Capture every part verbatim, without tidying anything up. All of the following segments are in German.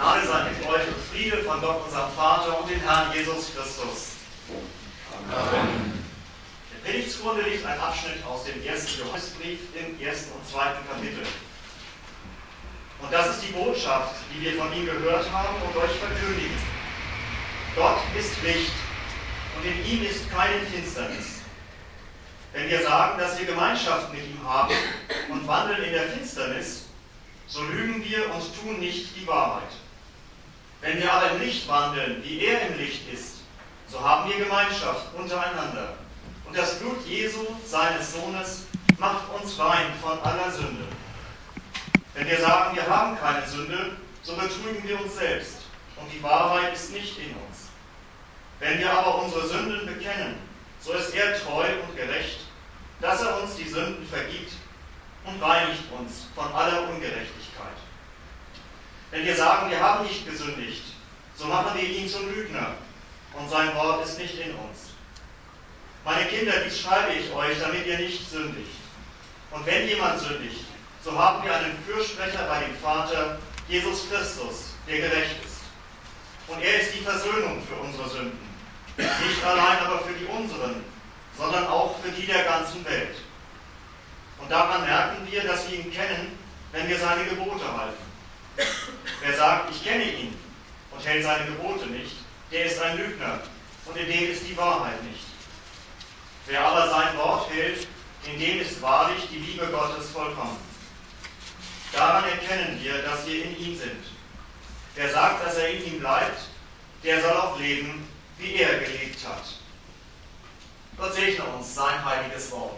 Gnade sei mit euch und Friede von Gott, unserem Vater und dem Herrn Jesus Christus. Amen. Der Predigtgrunde liegt ein Abschnitt aus dem ersten Johannesbrief im ersten und zweiten Kapitel. Und das ist die Botschaft, die wir von ihm gehört haben und euch verkündigen. Gott ist Licht und in ihm ist keine Finsternis. Wenn wir sagen, dass wir Gemeinschaft mit ihm haben und wandeln in der Finsternis, so lügen wir und tun nicht die Wahrheit. Wenn wir aber im Licht wandeln, wie er im Licht ist, so haben wir Gemeinschaft untereinander. Und das Blut Jesu, seines Sohnes, macht uns rein von aller Sünde. Wenn wir sagen, wir haben keine Sünde, so betrügen wir uns selbst und die Wahrheit ist nicht in uns. Wenn wir aber unsere Sünden bekennen, so ist er treu und gerecht, dass er uns die Sünden vergibt und reinigt uns von aller Ungerechtigkeit. Wenn wir sagen, wir haben nicht gesündigt, so machen wir ihn zum Lügner und sein Wort ist nicht in uns. Meine Kinder, dies schreibe ich euch, damit ihr nicht sündigt. Und wenn jemand sündigt, so haben wir einen Fürsprecher bei dem Vater, Jesus Christus, der gerecht ist. Und er ist die Versöhnung für unsere Sünden. Nicht allein aber für die unseren, sondern auch für die der ganzen Welt. Und daran merken wir, dass wir ihn kennen, wenn wir seine Gebote halten. Wer sagt, ich kenne ihn und hält seine Gebote nicht, der ist ein Lügner und in dem ist die Wahrheit nicht. Wer aber sein Wort hält, in dem ist wahrlich die Liebe Gottes vollkommen. Daran erkennen wir, dass wir in ihm sind. Wer sagt, dass er in ihm bleibt, der soll auch leben, wie er gelebt hat. Gott segne uns sein heiliges Wort.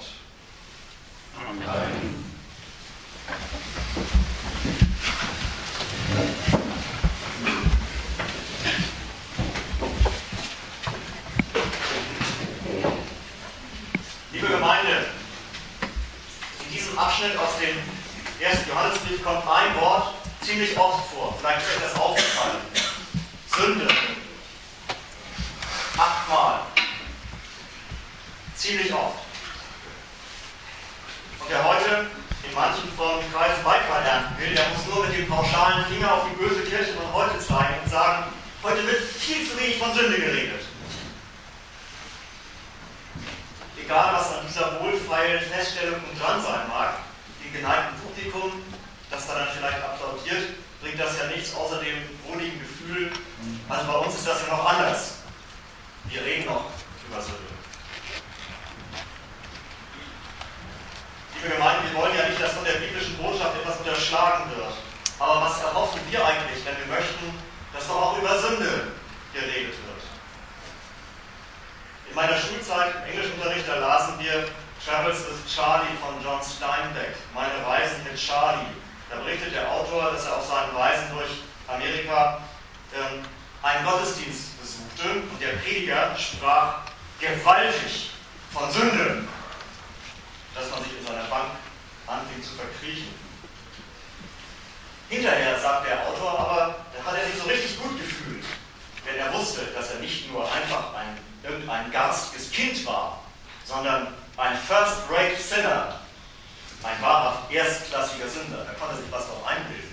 Amen. Liebe Gemeinde, in diesem Abschnitt aus dem ersten Johannesbrief kommt ein Wort ziemlich oft vor. Vielleicht ist euch das aufgefallen. Sünde. Achtmal. Ziemlich oft. Und wer heute in manchen von Kreisen Beifall lernen will, der muss nur mit dem pauschalen Finger auf die böse Kirche von heute zeigen und sagen, heute wird viel zu wenig von Sünde geredet. Egal, was an dieser wohlfeilen Feststellung nun dran sein mag, dem geneigten Publikum, das da dann vielleicht applaudiert, bringt das ja nichts außer dem wohligen Gefühl, also bei uns ist das ja noch anders. Wir reden noch über Sünde. Liebe Gemeinde, wir wollen ja nicht, dass von der biblischen Botschaft etwas unterschlagen wird. Aber was erhoffen wir eigentlich, wenn wir möchten, dass doch auch über Sünde geredet wird? In meiner Schulzeit im Englischunterricht, da lasen wir Travels with Charlie von John Steinbeck, Meine Reisen mit Charlie. Da berichtet der Autor, dass er auf seinen Reisen durch Amerika ähm, einen Gottesdienst besuchte und der Prediger sprach gewaltig von Sünde, dass man sich in seiner Bank anfing zu verkriechen. Hinterher, sagt der Autor, aber da hat er sich so richtig gut gefühlt, denn er wusste, dass er nicht nur einfach ein, irgendein garstiges Kind war, sondern ein First-Rate Sinner, ein wahrhaft erstklassiger Sünder. Da konnte sich was drauf einbilden.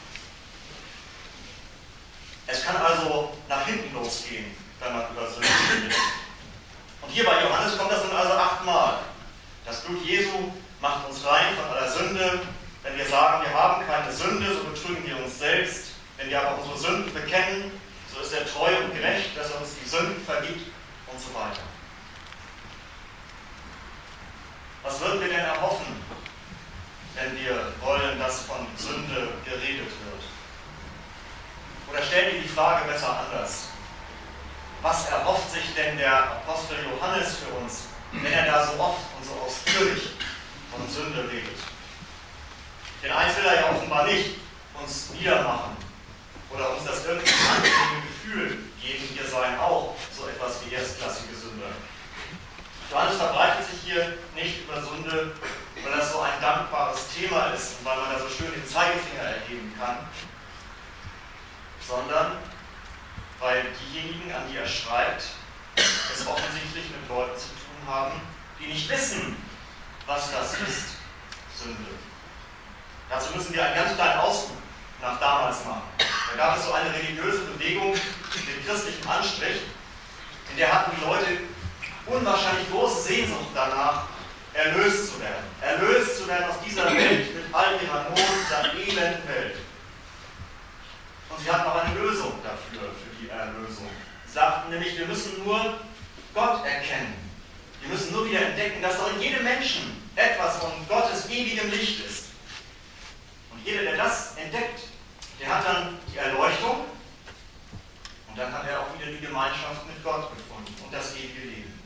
Es kann also nach hinten losgehen, wenn man über Sünde redet. Und hier bei Johannes kommt das nun also achtmal. Das Blut Jesu macht uns rein von aller Sünde. Wenn wir sagen, wir haben keine Sünde, so betrügen wir uns selbst. Wenn wir aber unsere Sünden bekennen, so ist er treu und gerecht, dass er uns die Sünden vergibt und so weiter. Was würden wir denn erhoffen, wenn wir wollen, dass von Sünde geredet wird? Oder stellen wir die Frage besser anders. Was erhofft sich denn der Apostel Johannes für uns, wenn er da so oft und so ausführlich von Sünde redet? Denn eins will er ja offenbar nicht, uns niedermachen oder uns das irgendwie angenehme Gefühl geben, wir seien auch so etwas wie erstklassige Sünder. Johannes verbreitet sich hier nicht über Sünde, weil das so ein dankbares Thema ist und weil man da so schön den Zeigefinger erheben kann, sondern weil diejenigen, an die er schreibt, es offensichtlich mit Leuten zu tun haben, die nicht wissen, was das ist, Sünde. Dazu müssen wir einen ganz kleinen Ausflug nach damals machen. Da gab es so eine religiöse Bewegung mit christlichem Anstrich, in der hatten die Leute unwahrscheinlich große Sehnsucht danach, erlöst zu werden. Erlöst zu werden aus dieser Welt mit all ihrer Not, dieser elenden Welt. Und sie hatten auch eine Lösung dafür, für die Erlösung. Sie sagten nämlich, wir müssen nur Gott erkennen. Wir müssen nur wieder entdecken, dass doch in jedem Menschen etwas von Gottes ewigem Licht ist. Und jeder, der das entdeckt, der hat dann die Erleuchtung und dann hat er auch wieder die Gemeinschaft mit Gott gefunden und das ewige Leben.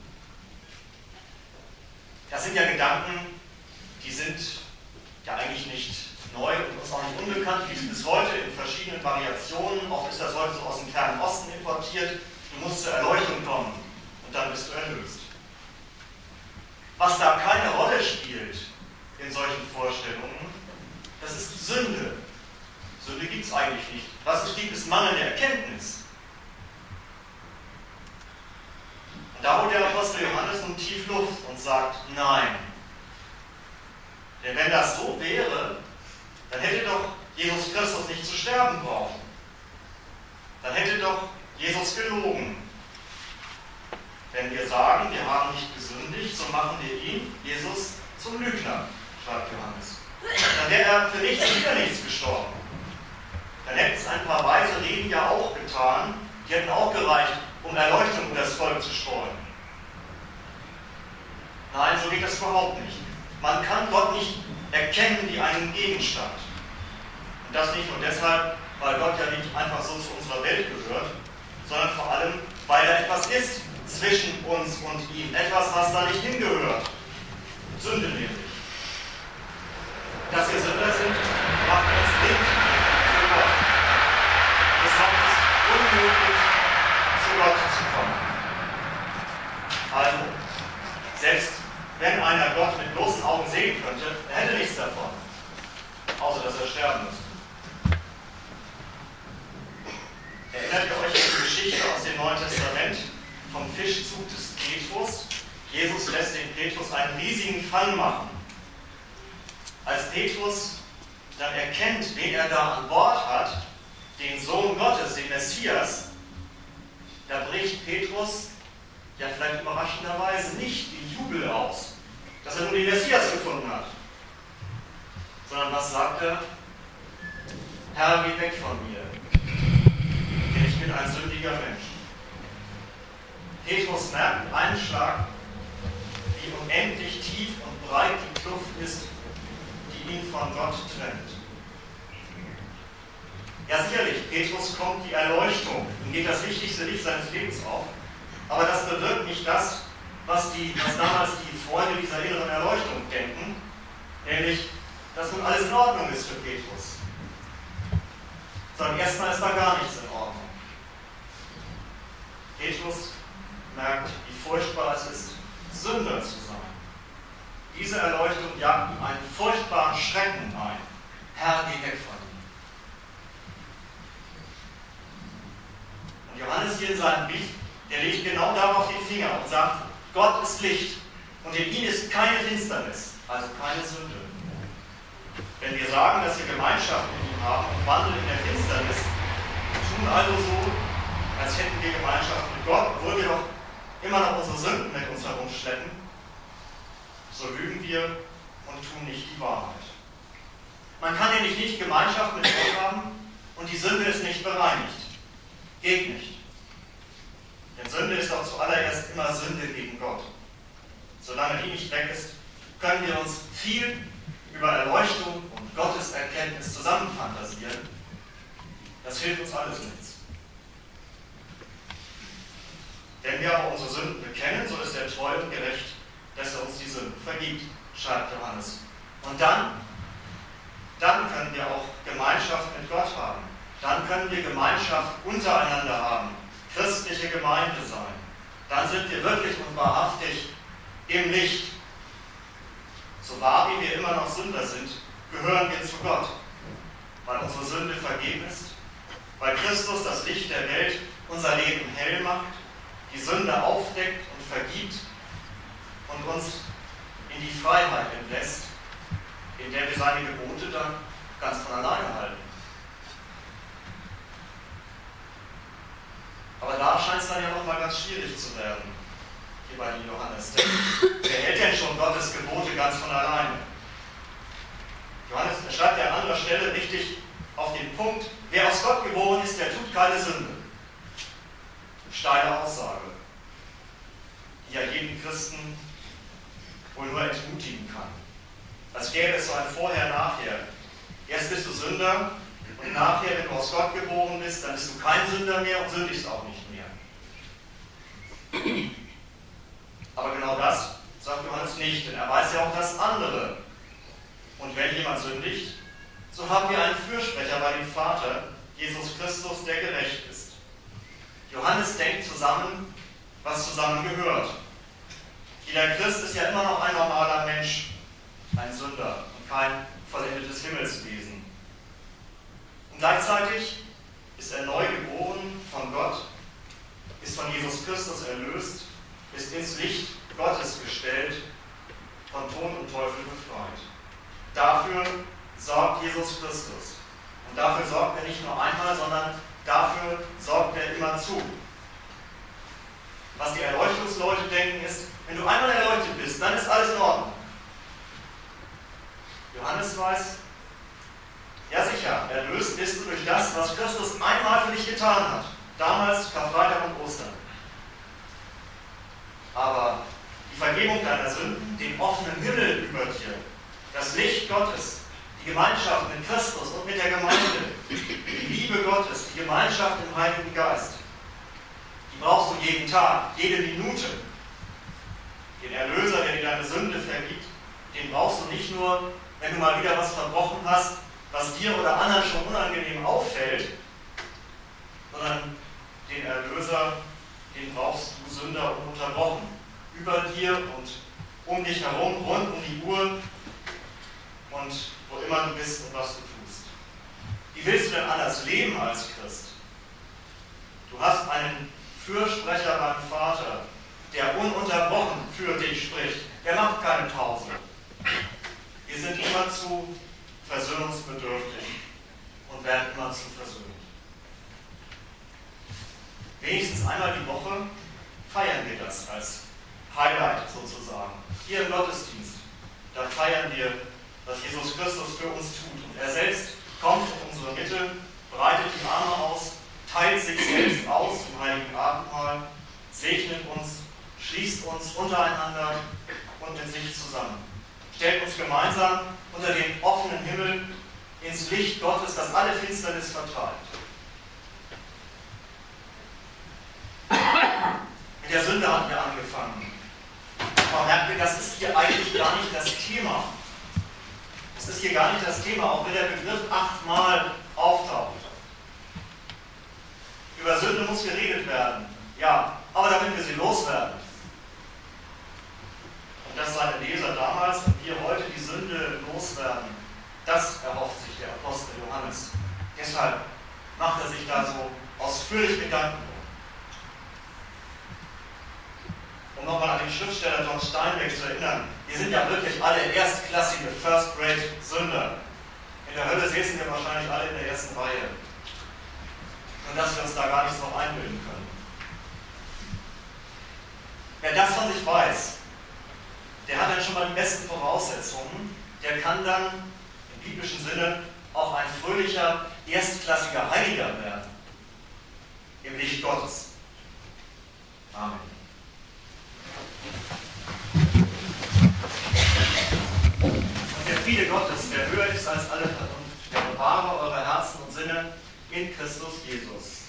Das sind ja Gedanken, die sind ja eigentlich nicht neu und uns auch nicht unbekannt, die sind bis heute in verschiedenen Variationen, oft ist das heute so aus dem Fernen Osten importiert, du musst zur Erleuchtung kommen und dann bist du erlöst. Was da keine Rolle spielt in solchen Vorstellungen, das ist die Sünde. Sünde gibt es eigentlich nicht. Was es gibt, ist mangelnde Erkenntnis. Und da holt der Apostel Johannes nun tief Luft und sagt, nein. Denn wenn das so wäre, dann hätte doch Jesus Christus nicht zu sterben brauchen. Dann hätte doch Jesus gelogen. Wenn wir sagen, wir haben nicht gesündigt, so machen wir ihn, Jesus, zum Lügner, schreibt Johannes. Dann wäre er für nichts und wieder nichts gestorben. Dann hätten es ein paar weise Reden ja auch getan, die hätten auch gereicht, um Erleuchtung um das Volk zu streuen. Nein, so geht das überhaupt nicht. Man kann Gott nicht erkennen wie einen Gegenstand. Und das nicht nur deshalb, weil Gott ja nicht einfach so zu unserer Welt gehört, sondern vor allem, weil er etwas ist zwischen uns und ihm. Etwas, was da nicht hingehört. Sünde nämlich. Dass wir Sünder sind, macht uns blind für Gott. Es macht es unmöglich, zu Gott zu kommen. Also, selbst wenn einer Gott mit bloßen Augen sehen könnte, er hätte nichts davon. Außer, dass er sterben müsste. Erinnert ihr euch an die Geschichte aus dem Neuen Testament vom Fischzug des Petrus? Jesus lässt den Petrus einen riesigen Fang machen. Als Petrus dann erkennt, wen er da an Bord hat, den Sohn Gottes, den Messias, da bricht Petrus, ja vielleicht überraschenderweise, nicht in Jubel aus, dass er nun den Messias gefunden hat. Sondern was sagt er? Herr, geh weg von mir, denn ich bin ein sündiger Mensch. Petrus merkt mit einem Schlag, wie unendlich tief und breit die Kluft ist, die ihn von Gott trennt. Ja, sicherlich, Petrus kommt die Erleuchtung, ihm geht das wichtigste Licht seines Lebens auf, aber das bewirkt nicht das, was, die, was damals die Freunde dieser inneren Erleuchtung denken, nämlich, dass nun alles in Ordnung ist für Petrus. Sondern erstmal ist da gar nichts in Ordnung. Petrus merkt, wie furchtbar es ist, Sünder zu sein. Diese Erleuchtung jagt ihm einen furchtbaren Schrecken ein. Herr, geh weg von ihm. Und Johannes hier in seinem Brief, der legt genau darauf die Finger und sagt, Gott ist Licht und in ihm ist keine Finsternis, also keine Sünde. Wenn wir sagen, dass wir Gemeinschaft mit ihm haben und wandeln in der Finsternis, tun also so, als hätten wir Gemeinschaft mit Gott, obwohl wir doch immer noch unsere Sünden mit uns herumschleppen, so lügen wir und tun nicht die Wahrheit. Man kann nämlich nicht Gemeinschaft mit Gott haben und die Sünde ist nicht bereinigt. Geht nicht. Denn Sünde ist auch zuallererst immer Sünde gegen Gott. Solange die nicht weg ist, können wir uns viel über Erleuchtung und Gotteserkenntnis zusammenfantasieren. Das hilft uns alles nichts. Wenn wir aber unsere Sünden bekennen, so ist er treu und gerecht, dass er uns die Sünden vergibt, schreibt Johannes. Und dann, dann können wir auch Gemeinschaft mit Gott haben. Dann können wir Gemeinschaft untereinander haben, christliche Gemeinde sein. Dann sind wir wirklich und wahrhaftig im Licht. So wahr wie wir immer noch Sünder sind, gehören wir zu Gott, weil unsere Sünde vergeben ist, weil Christus, das Licht der Welt, unser Leben hell macht, die Sünde aufdeckt und vergibt und uns in die Freiheit entlässt, in der wir seine Gebote dann ganz von alleine halten. da scheint es dann ja nochmal ganz schwierig zu werden, hier bei dem Johannes. Denn wer hält denn schon Gottes Gebote ganz von alleine? Johannes schreibt ja an anderer Stelle richtig auf den Punkt, wer aus Gott geboren ist, der tut keine Sünde. Steile Aussage, die ja jeden Christen wohl nur entmutigen kann. Als gäbe es so ein Vorher-Nachher. Erst bist du Sünder und nachher, wenn du aus Gott geboren bist, dann bist du kein Sünder mehr und sündigst auch nicht mehr. Aber genau das sagt Johannes nicht, denn er weiß ja auch das andere. Und wenn jemand sündigt, so haben wir einen Fürsprecher bei dem Vater, Jesus Christus, der gerecht ist. Johannes denkt zusammen, was zusammengehört. Jeder Christ ist ja immer noch ein normaler Mensch, ein Sünder und kein vollendetes Himmelswesen. Und gleichzeitig ist er neu geboren von Gott, ist von Jesus Christus erlöst, ist ins Licht Gottes gestellt, von Tod und Teufel befreit. Dafür sorgt Jesus Christus. Und dafür sorgt er nicht nur einmal, sondern dafür sorgt er immer zu. Was die Erleuchtungsleute denken ist, wenn du einmal erleuchtet bist, dann ist alles in Ordnung. Johannes weiß, ja sicher, erlöst bist du durch das, was Christus einmal für dich getan hat. Damals Karfreitag und Ostern. Aber die Vergebung deiner Sünden, den offenen Himmel über dir, das Licht Gottes, die Gemeinschaft mit Christus und mit der Gemeinde, die Liebe Gottes, die Gemeinschaft im Heiligen Geist, die brauchst du jeden Tag, jede Minute. Den Erlöser, der dir deine Sünde vergibt, den brauchst du nicht nur, wenn du mal wieder was verbrochen hast, was dir oder anderen schon unangenehm auffällt, sondern den Erlöser, den brauchst du Sünder ununterbrochen. Über dir und um dich herum, rund um die Uhr und wo immer du bist und was du tust. Wie willst du denn anders leben als Christ? Du hast einen Fürsprecher beim Vater, der ununterbrochen für dich spricht. Der macht keine Pause. Wir sind immerzu versöhnungsbedürftig und werden immerzu versöhnt. Wenigstens einmal die Woche feiern wir das als Highlight sozusagen. Hier im Gottesdienst, da feiern wir, was Jesus Christus für uns tut. Und er selbst kommt in unsere Mitte, breitet die Arme aus, teilt sich selbst aus im Heiligen Abendmahl, segnet uns, schließt uns untereinander und mit sich zusammen. Stellt uns gemeinsam unter den offenen Himmel ins Licht Gottes, das alle Finsternis vertreibt. Mit der Sünde haben wir angefangen. Aber merkt ihr, das ist hier eigentlich gar nicht das Thema. Das ist hier gar nicht das Thema, auch wenn der Begriff achtmal auftaucht. Über Sünde muss geredet werden. Ja, aber damit wir sie loswerden. Und dass seine Leser damals und wir heute die Sünde loswerden, das erhofft sich der Apostel Johannes. Deshalb macht er sich da so ausführlich Gedanken. Um nochmal an den Schriftsteller John Steinbeck zu erinnern, wir sind ja wirklich alle erstklassige First-Grade-Sünder. In der Hölle säßen wir wahrscheinlich alle in der ersten Reihe. Und dass wir uns da gar nichts noch einbilden können. Wer das von sich weiß, der hat dann schon mal die besten Voraussetzungen. Der kann dann im biblischen Sinne auch ein fröhlicher, erstklassiger Heiliger werden. Im Licht Gottes. Amen. Und der Friede Gottes, der höher ist als alle Vernunft, der bewahre eure Herzen und Sinne in Christus Jesus.